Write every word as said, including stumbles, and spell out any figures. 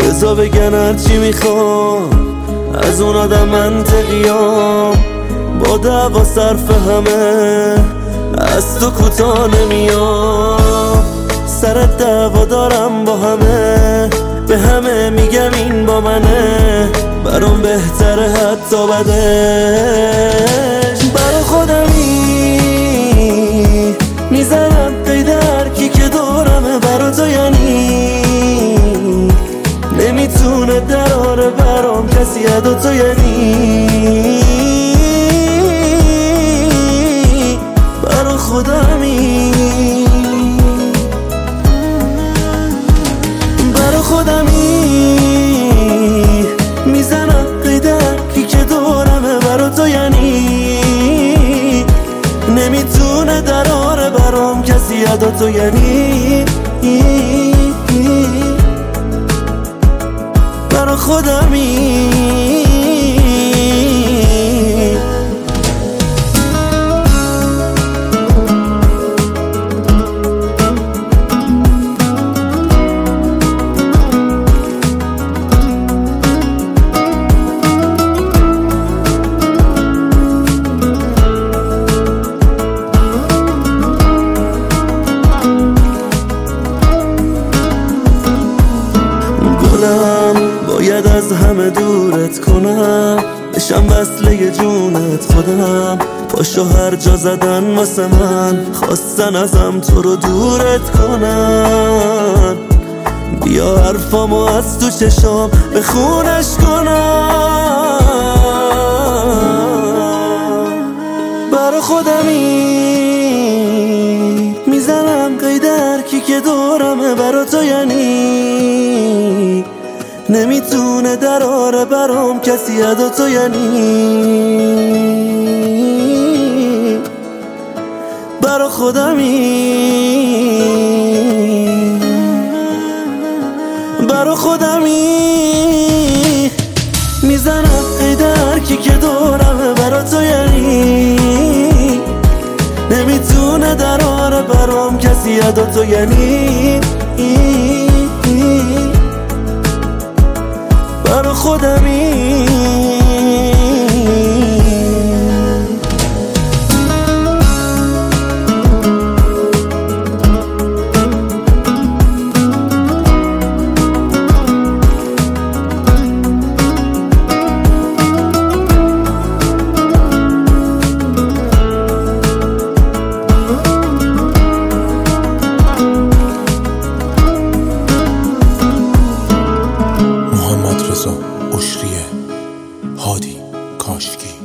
بذار بگن هرچی میخوام، از اون آدم منطقیام، با دعوا صرف همه از تو کوتاه نمیام. سر دعوا دارم با همه، به همه میگم این با منه، برام بهتره حتی بدش. برا خودمی میزنم قید هرکی که دورمه، برا تو یعنی نمیتونه دراره برام کسی ادا تو یعنی. برا خودمی برا خودمی میزنم قید هرکی که دورمه، برا تو یعنی نمیتونه دراره برام کسی ادا تو یعنی. برا خودمی باید از همه دورت کنم، بشم وصله جونت خودم. پاشو هر جا زدن واسه من، خواستن ازم تو رو دورت کنن. بیا حرفامو از تو چشام به خونش کنم. برا خودمی میزنم قید هرکی که دورمه، برا تو یعنی نمیتونه دراره برام کسی ادا تو یعنی. برا خودمی برا خودمی میزنم قید هرکی که دورمه، برا تو یعنی نمیتونه دراره برام کسی ادا تو یعنی. برا خودمی عشقیه هادی کاشکی.